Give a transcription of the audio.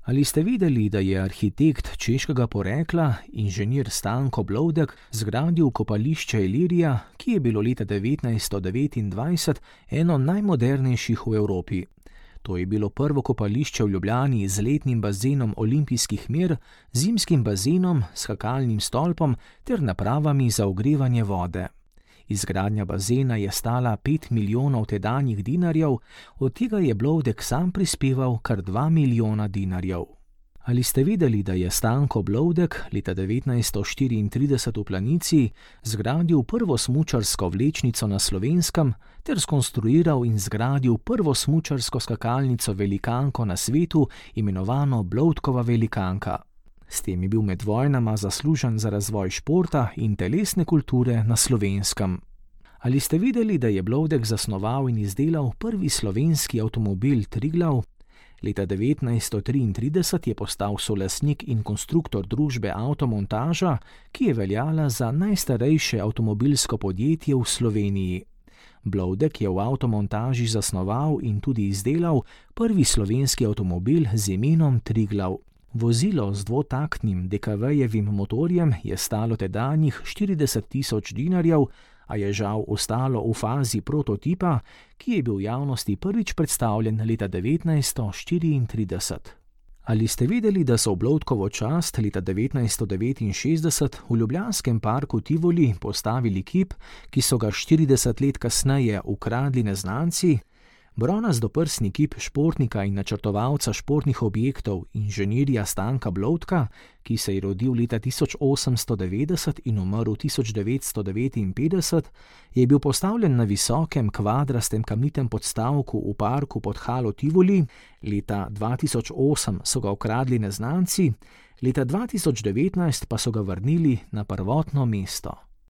Ali ste videli, da je arhitekt češkega porekla, inženir Stanko Blovdek, zgradil kopališče Ilirija, ki je bilo leta 1929 eno najmodernejših v Evropi? To je bilo prvo kopališče v Ljubljani z letnim bazenom olimpijskih mer, zimskim bazenom, skakalnim stolpom ter napravami za ogrevanje vode. Izgradnja bazena je stala 5 milijonov tedanjih dinarjev, od tega je Blovdek sam prispeval kar 2 milijona dinarjev. Ali ste videli, da je Stanko Blovdek leta 1934 v Planici zgradil prvo smučarsko vlečnico na Slovenskem ter skonstruiral in zgradil prvo smučarsko skakalnico velikanko na svetu, imenovano Blovdkova velikanka. S tem je bil med vojnama zaslužen za razvoj športa in telesne kulture na Slovenskem. Ali ste videli, da je Blovdek zasnoval in izdelal prvi slovenski avtomobil Triglav? Leta 1933 je postal solastnik in konstruktor družbe Avtomontaža, ki je veljala za najstarejše avtomobilsko podjetje v Sloveniji. Blovdek je v Avtomontaži zasnoval in tudi izdelal prvi slovenski avtomobil z imenom Triglav. Vozilo z dvotaktnim DKV-jevim motorjem je stalo tedanjih 40 tisoč dinarjev, a je žal ostalo v fazi prototipa, ki je bil v javnosti prvič predstavljen leta 1934. Ali ste vedeli, da so v Blovdkovo čast leta 1969 v ljubljanskem parku Tivoli postavili kip, ki so ga 40 let kasneje ukradli neznanci? Bronast doprsni kip športnika in načrtovalca športnih objektov, inženirja Stanka Blovdka, ki se je rodil leta 1890 in umrl 1959, je bil postavljen na visokem kvadrastem kamnitem podstavku v parku pod halo Tivoli. Leta 2008 so ga ukradli neznanci, leta 2019 pa so ga vrnili na prvotno mesto.